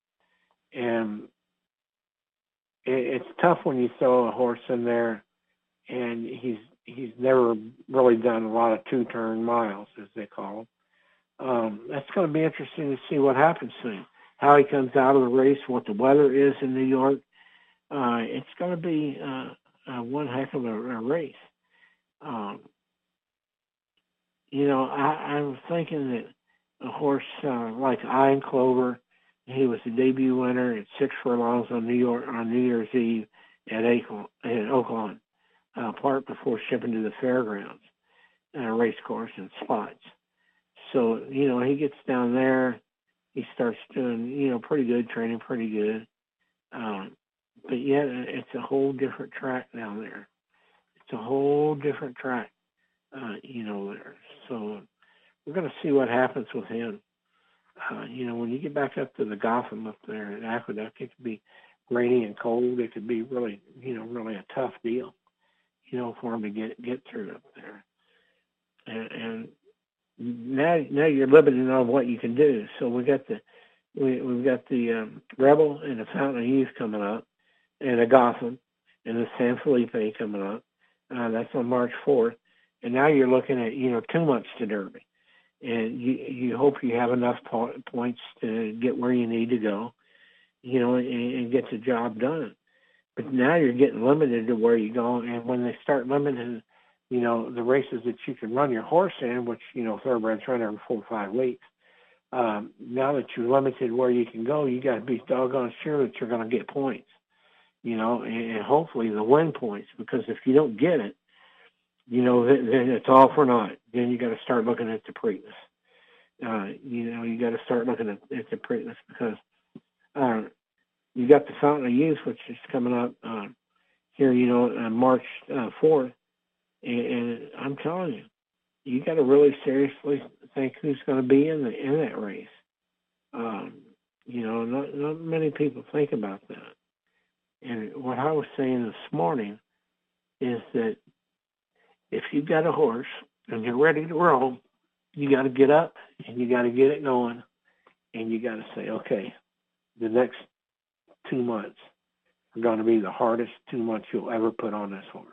And it, it's tough when you throw a horse in there and he's he's never really done a lot of two-turn miles, as they call them. Um, that's going to be interesting to see what happens to him, how he comes out of the race, what the weather is in New York. Uh, it's going to be uh, uh, one heck of a, a race. Um, you know, I, I'm thinking that a horse uh, like Iron Clover, he was a debut winner at six furlongs on New York on New Year's Eve at Oakland, at Oakland uh, Park before shipping to the fairgrounds, uh, race course and spots. So, you know, he gets down there, he starts doing, you know, pretty good, training pretty good. Um, but yet it's a whole different track down there. It's a whole different track, uh, you know, there. So we're going to see what happens with him. Uh, you know, when you get back up to the Gotham up there at Aqueduct, it could be rainy and cold. It could be really, you know, really a tough deal, you know, for him to get, get through up there. And, and Now, now you're limited on what you can do. So we got the, we we've got the um, Rebel and the Fountain of Youth coming up, and the Gotham, and the San Felipe coming up. Uh, that's on March fourth, and now you're looking at you know two months to Derby, and you you hope you have enough po- points to get where you need to go, you know, and, and get the job done. But now you're getting limited to where you go, and when they start limiting, you know, the races that you can run your horse in, which, you know, thoroughbreds run every four or five weeks. Um, now that you're limited where you can go, you got to be doggone sure that you're going to get points. you know, and, and hopefully the win points, because if you don't get it, you know, then, then it's all for naught. Then you got to start looking at the Preakness. Uh, you know, you got to start looking at, at the Preakness because uh, you got the Fountain of Youth, which is coming up uh, here, you know, on March uh, fourth. And, and I'm telling you, you got to really seriously think who's going to be in the in that race. Um, you know, not, not many people think about that. And what I was saying this morning is that if you've got a horse and you're ready to roll, you got to get up and you got to get it going, and you got to say, okay, the next two months are going to be the hardest two months you'll ever put on this horse.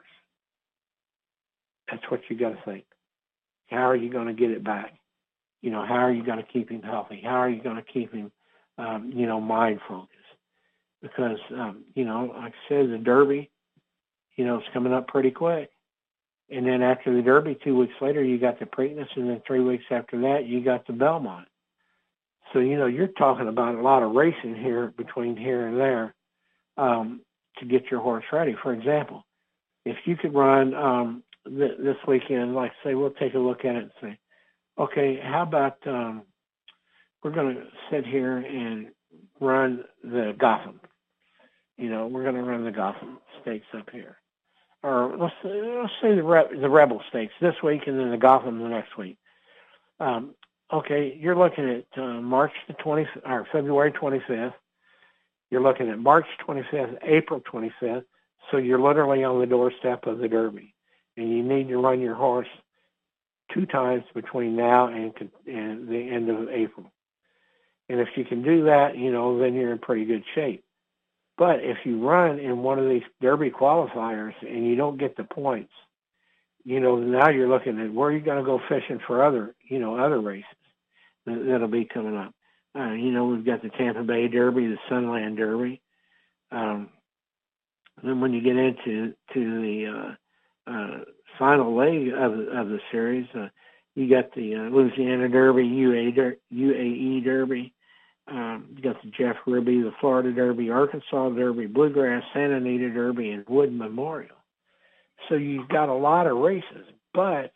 That's what you got to think. How are you going to get it back? You know, how are you going to keep him healthy? How are you going to keep him, um, you know, mind focused? Because, um, you know, like I said, the Derby, you know, it's coming up pretty quick. And then after the Derby, two weeks later, you got the Preakness, and then three weeks after that, you got the Belmont. So, you know, you're talking about a lot of racing here between here and there um, to get your horse ready. For example, if you could run um, th- this weekend, like say, we'll take a look at it and say, okay, how about um, we're going to sit here and run the Gotham. You know, we're going to run the Gotham Stakes up here. Or let's, let's say the, Re- the Rebel Stakes this week and then the Gotham the next week. Um, okay, you're looking at uh, March the twentieth, or February twenty-fifth. You're looking at March twenty-fifth, April twenty-fifth. So you're literally on the doorstep of the Derby. And you need to run your horse two times between now and, and the end of April. And if you can do that, you know, then you're in pretty good shape. But if you run in one of these Derby qualifiers and you don't get the points, you know, now you're looking at where you're going to go fishing for other, you know, other races that, that'll be coming up. Uh, you know, we've got the Tampa Bay Derby, the Sunland Derby. Um, then when you get into to the uh, uh, final leg of, of the series, uh, you got the uh, Louisiana Derby, U A E Derby. Um, you got the Jeff Ruby, the Florida Derby, Arkansas Derby, Bluegrass, Santa Anita Derby, and Wood Memorial. So you've got a lot of races, but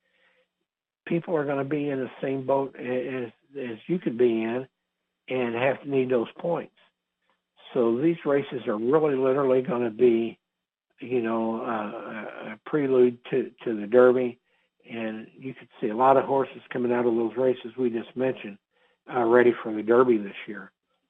people are going to be in the same boat as as you could be in and have to need those points. So these races are really literally going to be, you know, uh, a prelude to, to the Derby. And you could see a lot of horses coming out of those races we just mentioned uh, ready for the Derby this year.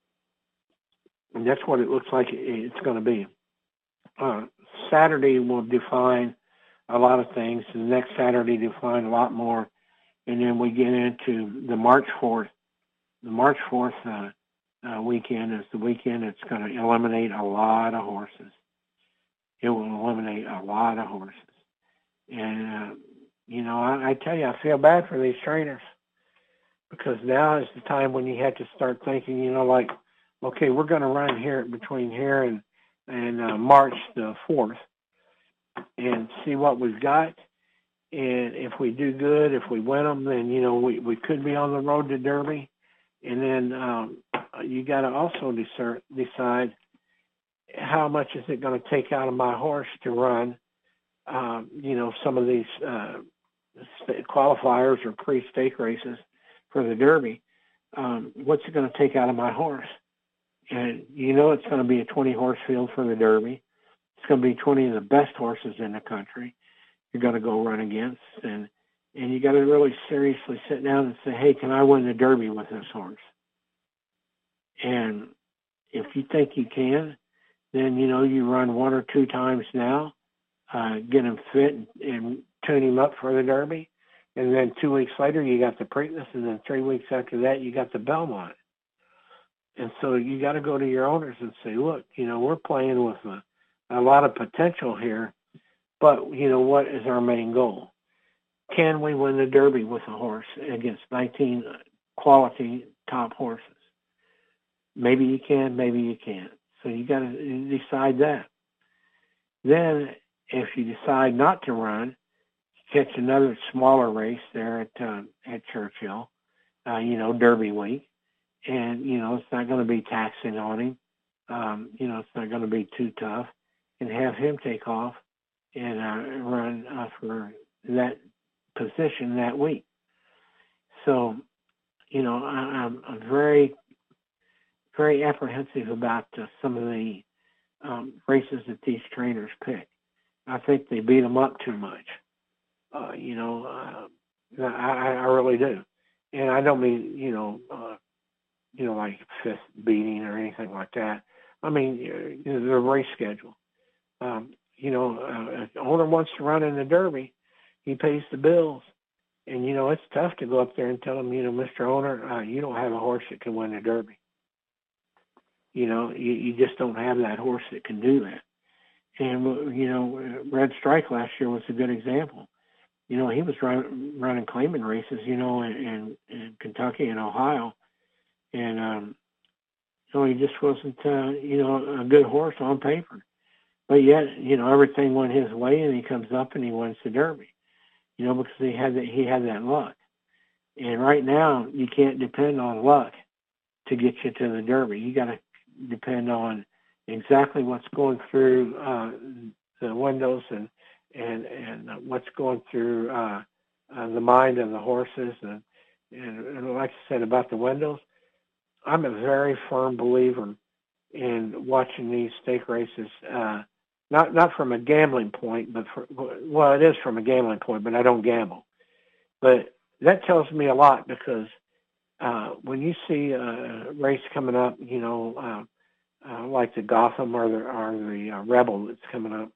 And that's what it looks like it's going to be. Uh, Saturday will define a lot of things. The next Saturday define a lot more. And then we get into the March fourth. The March fourth uh, uh, weekend is the weekend that's going to eliminate a lot of horses. It will eliminate a lot of horses. And, uh, you know, I, I tell you, I feel bad for these trainers because now is the time when you have to start thinking, you know, like, okay, we're going to run here between here and, and uh, March the fourth and see what we've got. And if we do good, if we win them, then, you know, we, we could be on the road to Derby. And then um, you got to also decide, decide how much is it going to take out of my horse to run, um, you know, some of these uh, qualifiers or pre-stake races for the Derby. Um, what's it going to take out of my horse? And you know it's going to be a twenty-horse field for the Derby. It's going to be twenty of the best horses in the country you're going to go run against. And and you got to really seriously sit down and say, hey, can I win the Derby with this horse? And if you think you can, then, you know, you run one or two times now, uh, get him fit and, and tune him up for the Derby. And then two weeks later, you got the Preakness. And then three weeks after that, you got the Belmont. And so you got to go to your owners and say, look, you know, we're playing with a, a lot of potential here, but, you know, what is our main goal? Can we win the Derby with a horse against nineteen quality top horses? Maybe you can, maybe you can't. So you got to decide that. Then if you decide not to run, catch another smaller race there at uh, at Churchill, uh, you know, Derby week. And, you know, it's not going to be taxing on him. Um, you know, it's not going to be too tough, and have him take off and uh, run uh, for that position that week. So, you know, I, I'm, I'm very, very apprehensive about uh, some of the um, races that these trainers pick. I think they beat them up too much. Uh, you know, uh, I, I really do, and I don't mean you know, uh, you know, like fifth beating or anything like that. I mean, you know, the race schedule. Um, you know, uh, if the owner wants to run in the Derby, he pays the bills. And, you know, it's tough to go up there and tell him, you know, Mister Owner, uh, you don't have a horse that can win the Derby. You know, you, you just don't have that horse that can do that. And, you know, Red Strike last year was a good example. You know, he was run, running claiming races, you know, in, in, in Kentucky and Ohio. And, um, so he just wasn't, uh, you know, a good horse on paper. But yet, you know, everything went his way, and he comes up and he wins the Derby. You know, because he had that, he had that luck. And right now, you can't depend on luck to get you to the Derby. You got to depend on exactly what's going through uh, the windows and and and what's going through uh, uh, the mind of the horses. And, and and like I said about the windows, I'm a very firm believer in watching these stake races. Uh, Not not from a gambling point, but for, well, it is from a gambling point, but I don't gamble. But that tells me a lot because uh, when you see a race coming up, you know, uh, uh, like the Gotham or the, or the uh, Rebel that's coming up,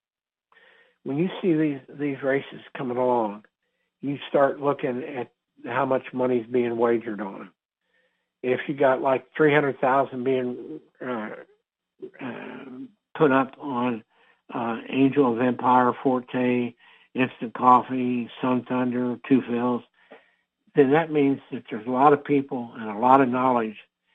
when you see these, these races coming along, you start looking at how much money's being wagered on them. If you got like three hundred thousand being uh, uh, put up on uh, Angel of Empire, Forte, Instant Coffee, Sun Thunder, Two Fills, then that means that there's a lot of people and a lot of knowledge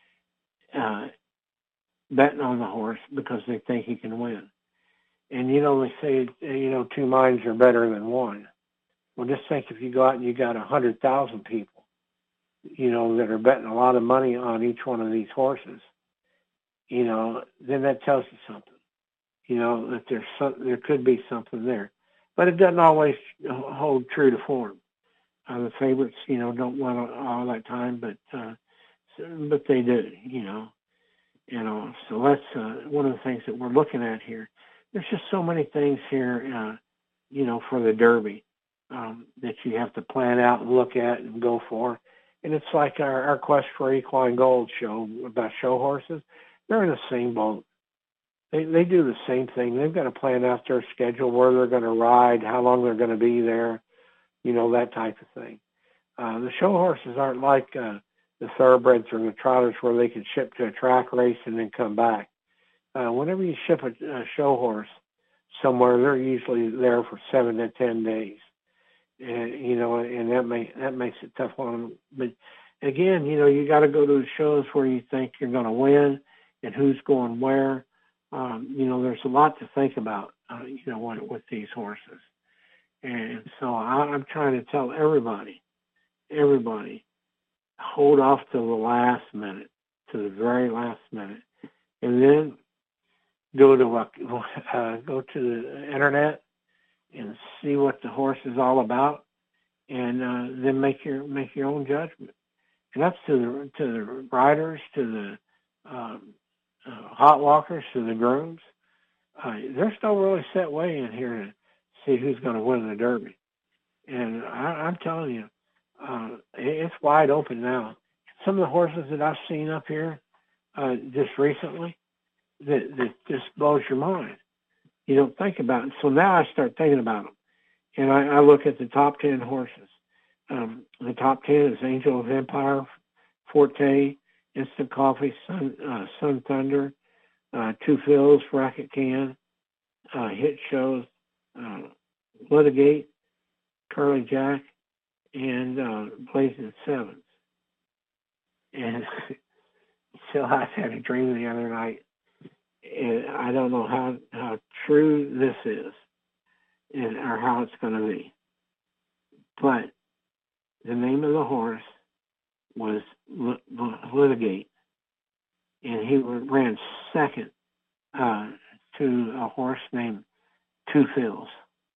uh, betting on the horse because they think he can win. And, you know, they say, you know, two minds are better than one. Well, just think if you go out and you got one hundred thousand people, you know, that are betting a lot of money on each one of these horses, you know, then that tells you something. You know, that there's some, there could be something there. But it doesn't always hold true to form. Uh, the favorites, you know, don't win all that time, but uh, but they do, you know. You know, so that's uh, one of the things that we're looking at here. There's just so many things here, uh, you know, for the Derby um, that you have to plan out and look at and go for. And it's like our, our Quest for Equine Gold show about show horses. They're in the same boat. They they do the same thing. They've got to plan out their schedule, where they're going to ride, how long they're going to be there, you know, that type of thing. Uh, the show horses aren't like uh, the thoroughbreds or the trotters where they can ship to a track race and then come back. Uh, whenever you ship a, a show horse somewhere, they're usually there for seven to ten days. And, you know, and that may, that makes it tough on them. But again, you know, you got to go to the shows where you think you're going to win and who's going where. Um, you know, there's a lot to think about, uh, you know, with, with these horses. And so I, I'm trying to tell everybody, everybody, hold off till the last minute, to the very last minute, and then go to uh, go to the internet and see what the horse is all about, and uh, then make your make your own judgment. And that's to the to the riders, to the um, uh, hot walkers, to the grooms. Uh, there's no really set way in here to see who's going to win the Derby. And I, I'm telling you, uh, it's wide open now. Some of the horses that I've seen up here uh, just recently, that, that just blows your mind. You don't think about it. So now I start thinking about them. And I, I look at the top ten horses. Um, the top ten is Angel of Empire, Forte, Instant Coffee, Sun, uh, Sun Thunder, uh, Two Fills, Racket Can, uh, Hit Shows, uh, Litigate, Curly Jack, and uh, Blazing Sevens. And so I had a dream the other night. And I don't know how, how true this is and, or how it's going to be. But the name of the horse was Litigate. and he ran second uh, to a horse named Two Fills.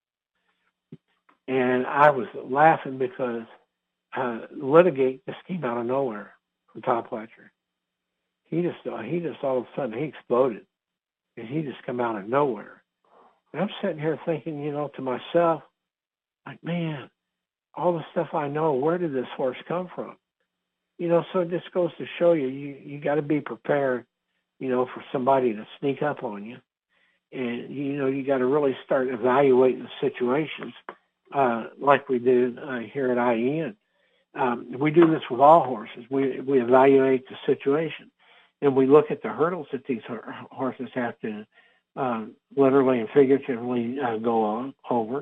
And I was laughing because uh, Litigate just came out of nowhere from Todd Pletcher. He just, he just all of a sudden, he exploded. And he just come out of nowhere. And I'm sitting here thinking, you know, to myself, like, man, all the stuff I know, where did this horse come from? You know, so it just goes to show you, you, you got to be prepared, you know, for somebody to sneak up on you. And, you know, you got to really start evaluating the situations uh, like we do uh, here at I E N. Um, we do this with all horses. We, we evaluate the situation. And we look at the hurdles that these horses have to um, literally and figuratively uh, go on over.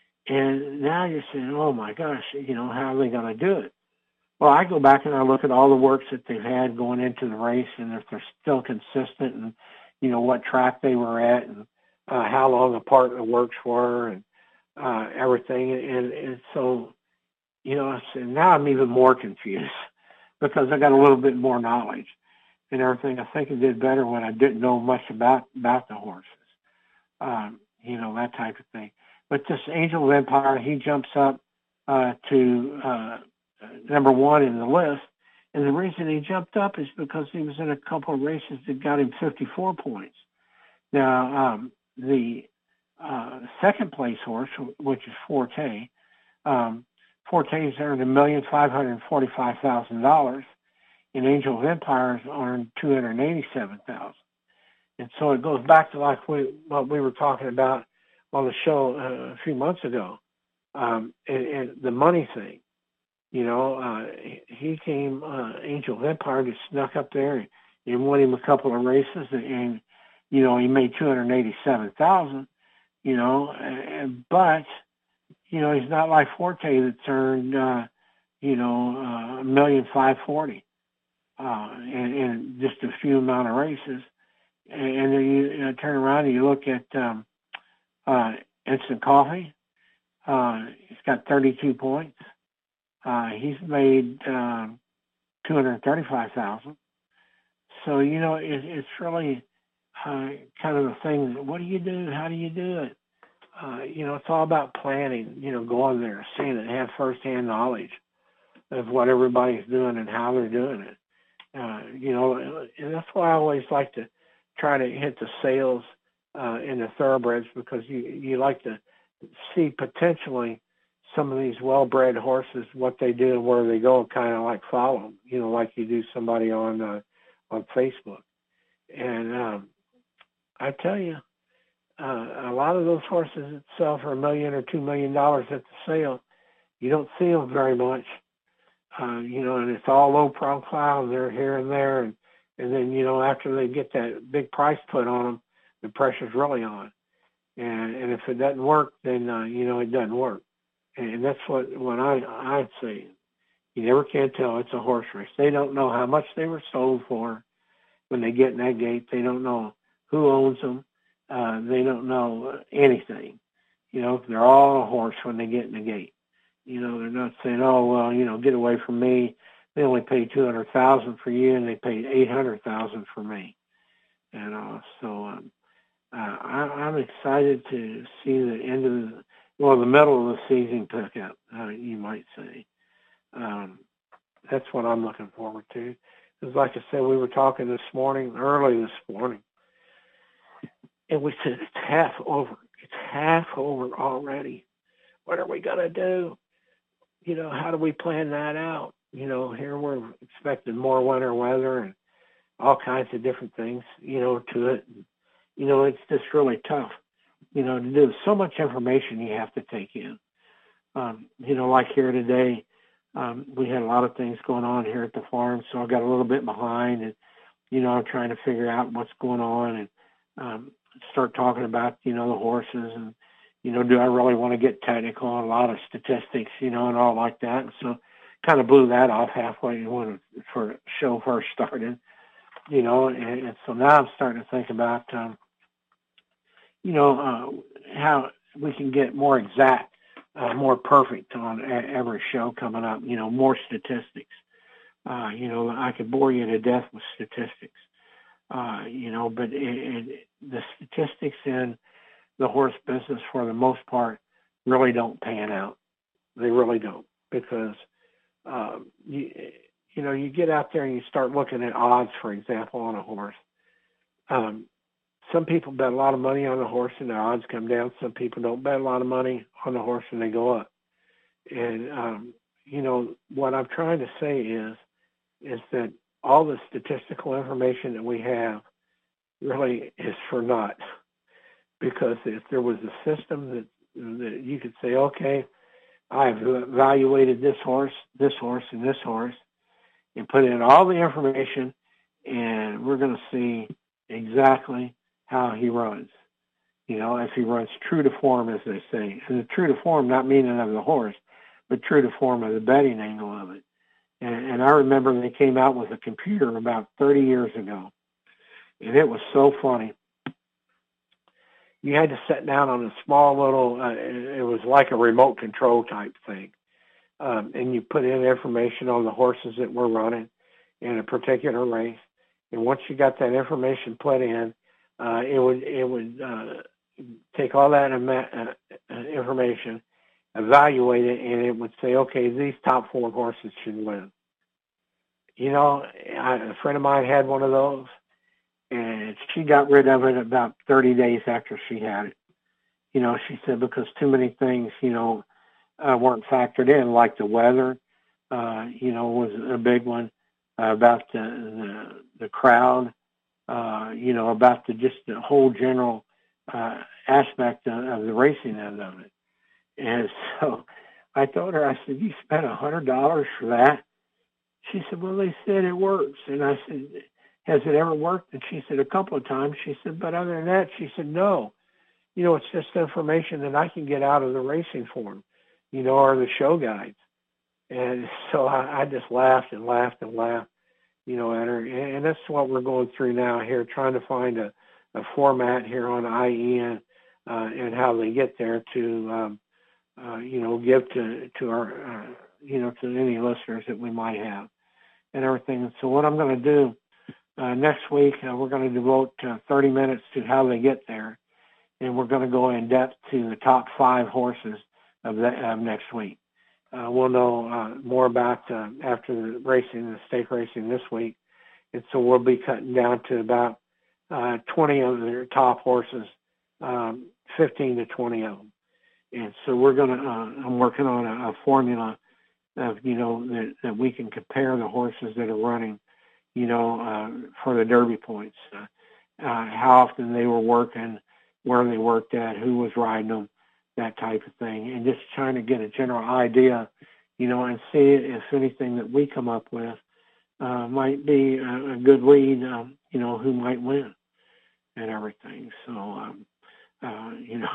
And now you're saying, oh, my gosh, you know, how are they going to do it? Well, I go back and I look at all the works that they've had going into the race, and if they're still consistent, and, you know, what track they were at, and uh, how long apart the works were, and uh, everything. And, and so, you know, I said, now I'm even more confused because I got a little bit more knowledge and everything. I think I did better when I didn't know much about, about the horses, um, you know, that type of thing. But this Angel of Empire, he jumps up uh, to uh, number one in the list. And the reason he jumped up is because he was in a couple of races that got him fifty-four points. Now, um, the uh, second place horse, which is Forte, um, Forte's earned one million five hundred forty-five thousand dollars. And Angel of Empire earned two hundred eighty-seven thousand dollars. And so it goes back to like we, what we were talking about on the show uh, a few months ago, um, and, and the money thing. You know, uh, he came, uh, Angel of Empire just snuck up there and, and won him a couple of races, and, and you know, he made two hundred eighty-seven thousand dollars, you know, and, but, you know, he's not like Forte that's earned, uh, you know, a uh, million five forty. Uh, in, in just a few amount of races. And, and then you, you know, turn around and you look at um, uh, Instant Coffee. Uh, he's got thirty-two points. Uh, he's made uh, two hundred thirty-five thousand dollars. So, you know, it, it's really uh, kind of a thing. What do you do? How do you do it? Uh, you know, it's all about planning, you know, going there, seeing it, have firsthand knowledge of what everybody's doing and how they're doing it. Uh, you know, and that's why I always like to try to hit the sales uh, in the thoroughbreds, because you, you like to see potentially some of these well-bred horses, what they do and where they go, and kind of like follow them, you know, like you do somebody on uh, on Facebook. And um, I tell you, uh, a lot of those horses that sell for a million or two million dollars at the sale, you don't see them very much. Uh, you know, and it's all low profile, and they're here and there. And, and then, you know, after they get that big price put on them, the pressure's really on. And and if it doesn't work, then, uh, you know, it doesn't work. And that's what, what I, I'd say. You never can tell. It's a horse race. They don't know how much they were sold for when they get in that gate. They don't know who owns them. Uh, they don't know anything. You know, they're all a horse when they get in the gate. You know, they're not saying, oh, well, you know, get away from me. They only paid two hundred thousand dollars for you, and they paid eight hundred thousand dollars for me. And uh, so um, uh, I, I'm excited to see the end of the, well, the middle of the season pick up, uh, you might say. Um, that's what I'm looking forward to. Because like I said, we were talking this morning, early this morning, and we said, it's half over. It's half over already. What are we going to do? You know, how do we plan that out? You know, here we're expecting more winter weather and all kinds of different things, you know, to it. You know, it's just really tough, you know, to do so much information you have to take in. Um, you know, like here today, um, we had a lot of things going on here at the farm, so I got a little bit behind, and, you know, I'm trying to figure out what's going on and um, start talking about, you know, the horses and, you know, do I really want to get technical on a lot of statistics, you know, and all like that. And so kind of blew that off halfway when the for show first started, you know, and, and so now I'm starting to think about, um, you know, uh, how we can get more exact, uh, more perfect on a- every show coming up, you know, more statistics. Uh, you know, I could bore you to death with statistics. Uh, you know, but it, it, the statistics in the horse business, for the most part, really don't pan out. They really don't, because um, you, you know, you get out there and you start looking at odds, for example, on a horse. Um, some people bet a lot of money on the horse and the odds come down. Some people don't bet a lot of money on the horse and they go up. And, um, you know, what I'm trying to say is, is that all the statistical information that we have really is for naught. Because if there was a system that, that you could say, okay, I've evaluated this horse, this horse, and this horse, and put in all the information, and we're going to see exactly how he runs. You know, if he runs true to form, as they say. And the true to form, not meaning of the horse, but true to form of the betting angle of it. And, and I remember they came out with a computer about thirty years ago, and it was so funny. You had to sit down on a small little, uh, it was like a remote control type thing. Um, and you put in information on the horses that were running in a particular race. And once you got that information put in, uh, it would it would uh, take all that ima- uh, information, evaluate it, and it would say, okay, these top four horses should win. You know, I, a friend of mine had one of those, and she got rid of it about thirty days after she had it. You know, she said because too many things, you know, uh, weren't factored in, like the weather, uh, you know, was a big one, uh, about the, the, the crowd, uh, you know, about the, just the whole general uh, aspect of, of the racing end of it. And so I told her, I said, you spent one hundred dollars for that? She said, well, they said it works. And I said, has it ever worked? And she said, a couple of times. She said, but other than that, she said, no. You know, it's just information that I can get out of the racing form, you know, or the show guides. And so I, I just laughed and laughed and laughed, you know, at her. And that's what we're going through now here, trying to find a, a format here on I E N uh, and how they get there to, um, uh, you know, give to, to our, uh, you know, to any listeners that we might have and everything. So what I'm going to do uh, next week, uh, we're going to devote uh, thirty minutes to how they get there. And we're going to go in depth to the top five horses of, the, of next week. Uh, we'll know uh, more about uh, after the racing, the stake racing this week. And so we'll be cutting down to about uh, twenty of their top horses, um, fifteen to twenty of them. And so we're going to, uh, I'm working on a, a formula of, you know, that, that we can compare the horses that are running, you know, uh, for the Derby points, uh, uh, how often they were working, where they worked at, who was riding them, that type of thing, and just trying to get a general idea, you know, and see if anything that we come up with uh, might be a, a good lead, um, you know, who might win and everything. So, um, uh, you know,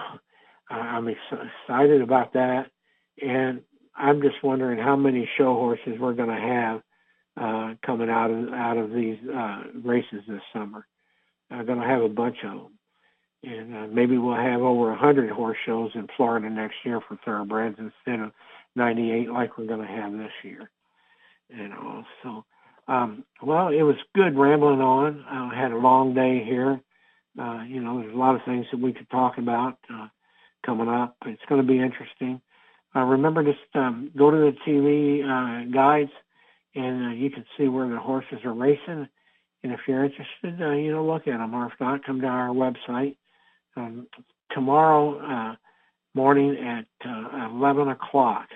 I'm ex- excited about that, and I'm just wondering how many show horses we're going to have uh, coming out of out of these uh, races this summer. I'm going to have a bunch of them. And uh, maybe we'll have over one hundred horse shows in Florida next year for thoroughbreds instead of ninety-eight like we're going to have this year. You know, so, um, well, it was good rambling on. I had a long day here. Uh, you know, there's a lot of things that we could talk about uh, coming up. It's going to be interesting. Uh, remember, just um, go to the T V uh, guides, and uh, you can see where the horses are racing. And if you're interested, uh, you know, look at them. Or if not, come to our website. Um, tomorrow uh, morning at uh, eleven o'clock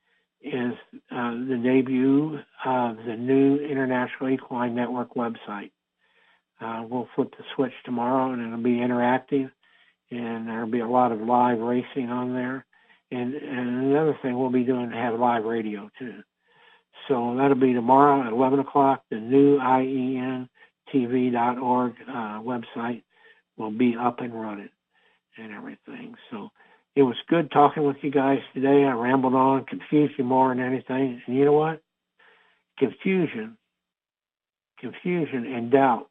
is uh, the debut of the new International Equine Network website. Uh, we'll flip the switch tomorrow, and it'll be interactive, and there'll be a lot of live racing on there. And, and another thing we'll be doing is have live radio, too. So that'll be tomorrow at eleven o'clock. The new I E N T V dot org uh, website will be up and running and everything. So it was good talking with you guys today. I rambled on, confused you more than anything. And you know what? Confusion, confusion and doubt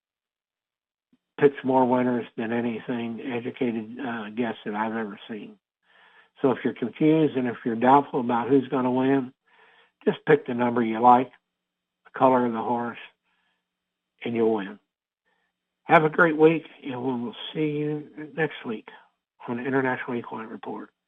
picks more winners than anything educated uh, guess that I've ever seen. So if you're confused and if you're doubtful about who's going to win, just pick the number you like, the color of the horse, and you'll win. Have a great week, and we'll see you next week on the International Equine Report.